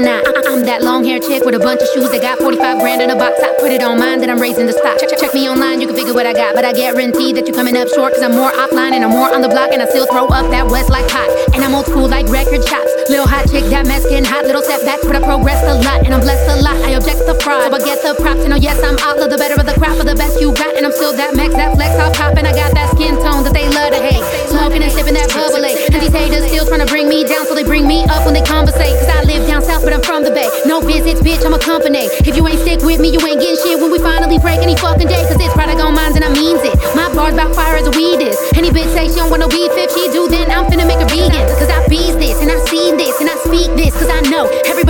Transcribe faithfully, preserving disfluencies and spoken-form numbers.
or not. I- I'm that long hair chick with a bunch of shoes that got forty-five grand in a box. I put it on mine, then I'm raising the stock. Check, check me online, you can figure what I got. But I guarantee that you coming up short, cause I'm more offline and I'm more on the block. And I still throw up that West like hot. And I'm old school like record shops. Little hot chick, that mess getting hot. Little setbacks, but I progressed a lot. And I'm blessed a lot, I object the fraud. So I get the props, and oh yes, I'm all of the better of the crop, of the best you got. And I'm still that max, that flex, I'll pop. And I got that skin tone that they love to hate. Smoking and sipping that bubbly. And these haters still trying to bring me down, so they bring me up when they conversate. Cause I live down south, but I'm from the Bay. No visits, bitch, I'm a company. If you ain't stick with me, you ain't getting shit when we finally break any fucking day. Cause it's product on minds and I means it. My bars about fire as a weed is. Any bitch say she don't want no beef, if she do, then I'm finna make her vegan. Cause I bees this, and I see this, and I speak this. Cause I know every